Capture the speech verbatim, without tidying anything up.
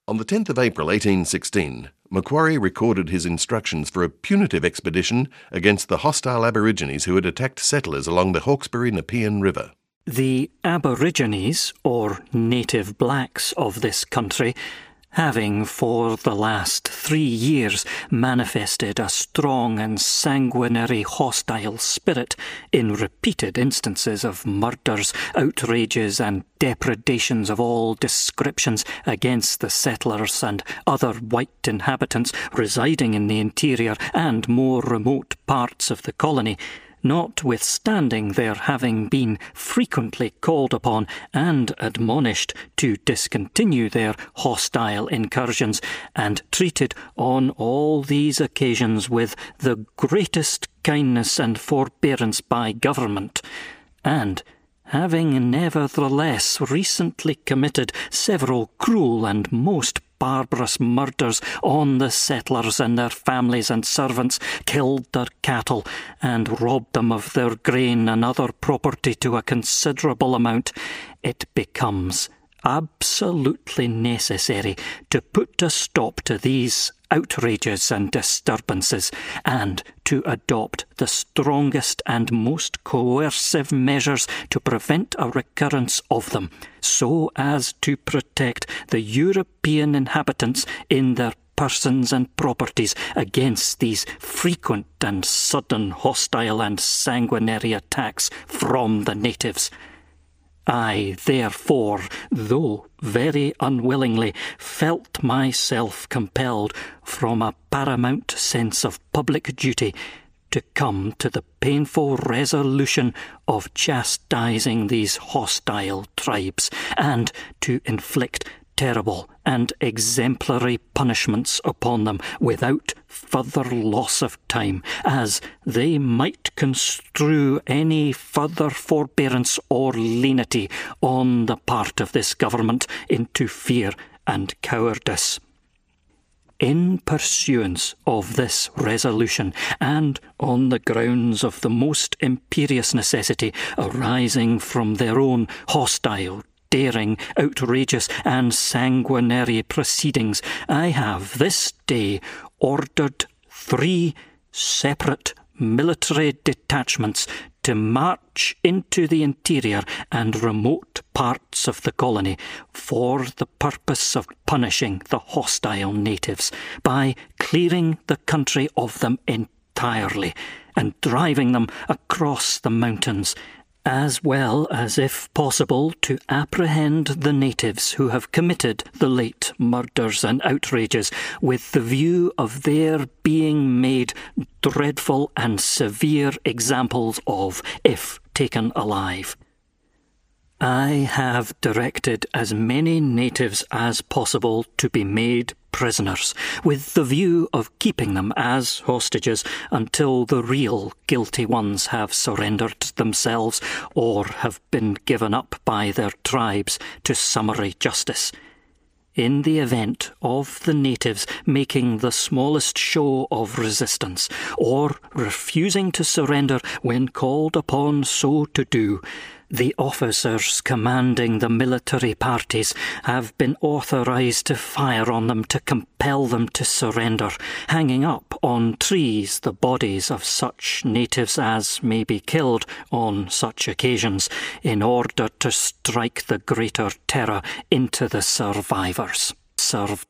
On the tenth of April eighteen sixteen, Macquarie recorded his instructions for a punitive expedition against the hostile Aborigines who had attacked settlers along the Hawkesbury-Nepean River. The Aborigines, or native blacks of this country, having for the last three years manifested a strong and sanguinary hostile spirit in repeated instances of murders, outrages and depredations of all descriptions against the settlers and other white inhabitants residing in the interior and more remote parts of the colony, notwithstanding their having been frequently called upon and admonished to discontinue their hostile incursions, and treated on all these occasions with the greatest kindness and forbearance by government, and having nevertheless recently committed several cruel and most barbarous murders on the settlers and their families and servants, killed their cattle, and robbed them of their grain and other property to a considerable amount, it becomes absolutely necessary to put a stop to these outrages and disturbances, and to adopt the strongest and most coercive measures to prevent a recurrence of them, so as to protect the European inhabitants in their persons and properties against these frequent and sudden hostile and sanguinary attacks from the natives. I, therefore, though very unwillingly, felt myself compelled, from a paramount sense of public duty, to come to the painful resolution of chastising these hostile tribes, and to inflict terrible and exemplary punishments upon them without further loss of time, as they might construe any further forbearance or lenity on the part of this government into fear and cowardice. In pursuance of this resolution, and on the grounds of the most imperious necessity arising from their own hostile, daring, outrageous and sanguinary proceedings, I have this day ordered three separate military detachments to march into the interior and remote parts of the colony for the purpose of punishing the hostile natives by clearing the country of them entirely and driving them across the mountains, as well as, if possible, to apprehend the natives who have committed the late murders and outrages, with the view of their being made dreadful and severe examples of, if taken alive. I have directed as many natives as possible to be made prisoners, with the view of keeping them as hostages until the real guilty ones have surrendered themselves or have been given up by their tribes to summary justice. In the event of the natives making the smallest show of resistance, or refusing to surrender when called upon so to do, the officers commanding the military parties have been authorised to fire on them to compel them to surrender, hanging up on trees the bodies of such natives as may be killed on such occasions, in order to strike the greater terror into the survivors. Serve